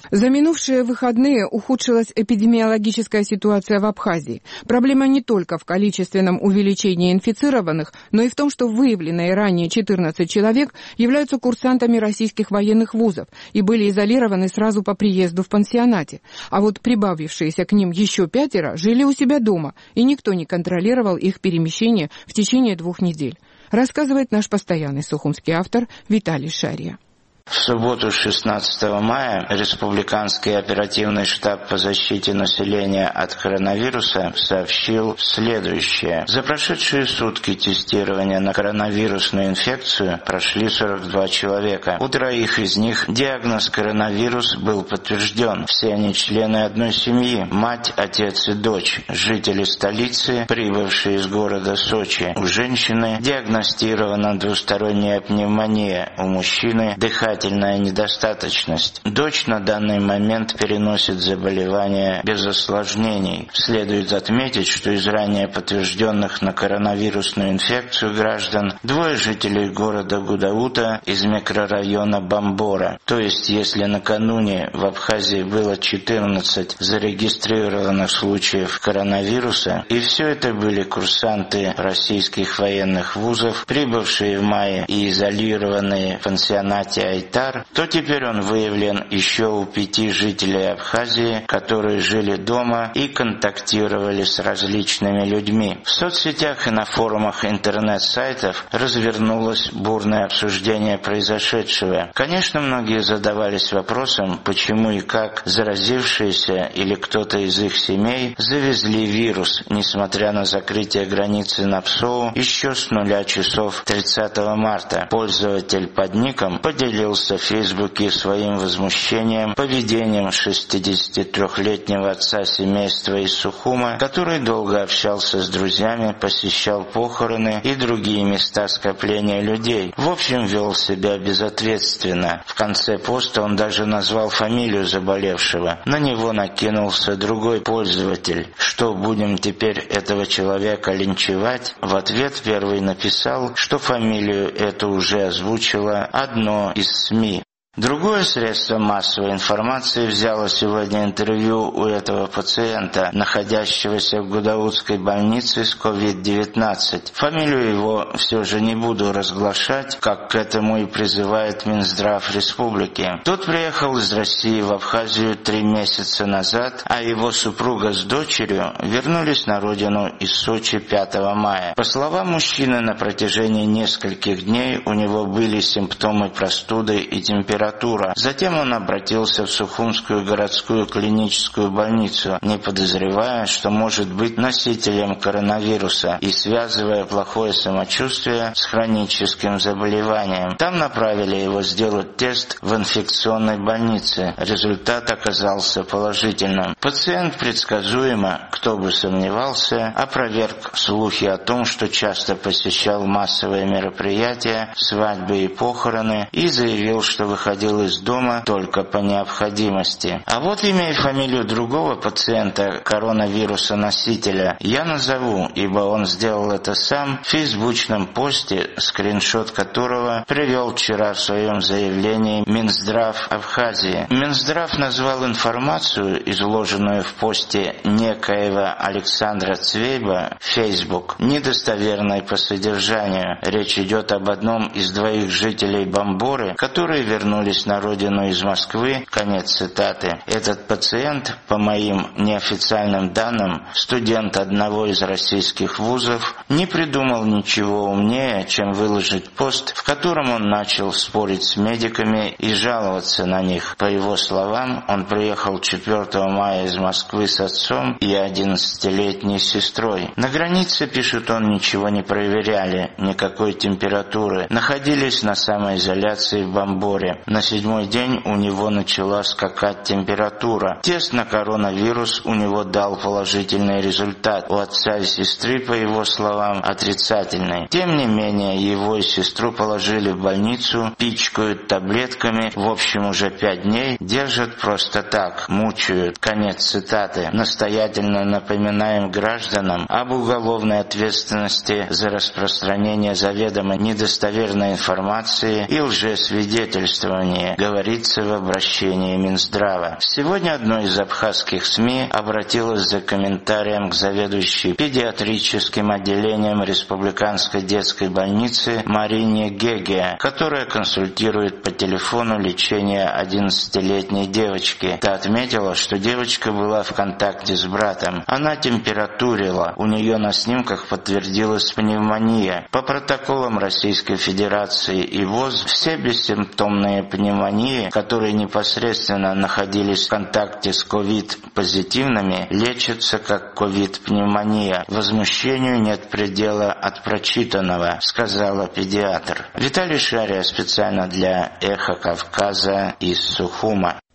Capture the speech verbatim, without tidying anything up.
За минувшие выходные ухудшилась эпидемиологическая ситуация в Абхазии. Проблема не только в количественном увеличении инфицированных, но и в том, что выявленные ранее четырнадцать человек являются курсантами российских военных вузов и были изолированы сразу по приезду в пансионате. А вот прибавившиеся к ним еще пятеро жили у себя дома, и никто не контролировал их перемещение в течение двух недель. Рассказывает наш постоянный сухумский автор Виталий Шарья. В субботу шестнадцатого мая Республиканский оперативный штаб по защите населения от коронавируса сообщил следующее. За прошедшие сутки тестирования на коронавирусную инфекцию прошли сорок два человека. У троих из них диагноз коронавирус был подтвержден. Все они члены одной семьи, мать, отец и дочь, жители столицы, прибывшие из города Сочи. У женщины диагностирована двусторонняя пневмония, у мужчины дыхательная недостаточность. Дочь на данный момент переносит заболевание без осложнений. Следует отметить, что из ранее подтвержденных на коронавирусную инфекцию граждан двое жителей города Гудаута из микрорайона Бамбора. То есть, если накануне в Абхазии было четырнадцать зарегистрированных случаев коронавируса, и все это были курсанты российских военных вузов, прибывшие в мае и изолированные в пансионате Айтар, то теперь он выявлен еще у пяти жителей Абхазии, которые жили дома и контактировали с различными людьми. В соцсетях и на форумах интернет-сайтов развернулось бурное обсуждение произошедшего. Конечно, многие задавались вопросом, почему и как заразившиеся или кто-то из их семей завезли вирус, несмотря на закрытие границы на ПСОУ еще с нуля часов тридцатого марта. Пользователь под ником поделился в Фейсбуке своим возмущением поведением шестидесятитрёхлетнего отца семейства из Сухума, который долго общался с друзьями, посещал похороны и другие места скопления людей. В общем, вел себя безответственно. В конце поста он даже назвал фамилию заболевшего. На него накинулся другой пользователь. Что, будем теперь этого человека линчевать? В ответ первый написал, что фамилию эту уже озвучило одно из СМИ. Другое средство массовой информации взяло сегодня интервью у этого пациента, находящегося в Гудаутской больнице с ковид девятнадцать. Фамилию его все же не буду разглашать, как к этому и призывает Минздрав республики. Тот приехал из России в Абхазию три месяца назад, а его супруга с дочерью вернулись на родину из Сочи пятого мая. По словам мужчины, на протяжении нескольких дней у него были симптомы простуды и температуры. Затем он обратился в Сухумскую городскую клиническую больницу, не подозревая, что может быть носителем коронавируса и связывая плохое самочувствие с хроническим заболеванием. Там направили его сделать тест в инфекционной больнице. Результат оказался положительным. Пациент предсказуемо, кто бы сомневался, опроверг слухи о том, что часто посещал массовые мероприятия, свадьбы и похороны, и заявил, что выходил из дома только по необходимости. А вот имя и фамилию другого пациента коронавируса-носителя я назову, ибо он сделал это сам в фейсбучном посте, скриншот которого привел вчера в своем заявлении Минздрав Абхазии. Минздрав назвал информацию, изложенную в посте некоего Александра Цвейба в Facebook, недостоверной по содержанию. Речь идет об одном из двоих жителей Бамборы, которые вернулись на родину из Москвы. Конец цитаты. Этот пациент, по моим неофициальным данным, студент одного из российских вузов, не придумал ничего умнее, чем выложить пост, в котором он начал спорить с медиками и жаловаться на них. По его словам, он приехал четвёртого мая из Москвы с отцом и одиннадцатилетней сестрой. На границе, пишет он, ничего не проверяли, никакой температуры. Находились на самоизоляции в Бамборе. На седьмой день у него начала скакать температура. Тест на коронавирус у него дал положительный результат. У отца и сестры, по его словам, отрицательный. Тем не менее, его и сестру положили в больницу, пичкают таблетками, в общем, уже пять дней держат просто так, мучают. Конец цитаты. Настоятельно напоминаем гражданам об уголовной ответственности за распространение заведомо недостоверной информации и лжесвидетельства. тестирование, говорится в обращении Минздрава. Сегодня одно из абхазских СМИ обратилось за комментарием к заведующей педиатрическим отделением Республиканской детской больницы Марине Геге, которая консультирует по телефону лечение одиннадцатилетней девочки. Та отметила, что девочка была в контакте с братом. Она температурила, у нее на снимках подтвердилась пневмония. По протоколам Российской Федерации и ВОЗ все бессимптомные пневмонии, которые непосредственно находились в контакте с ковид-позитивными, лечатся как ковид-пневмония. Возмущению нет предела от прочитанного, сказала педиатр. Виталий Шария специально для «Эхо Кавказа» из Сухума.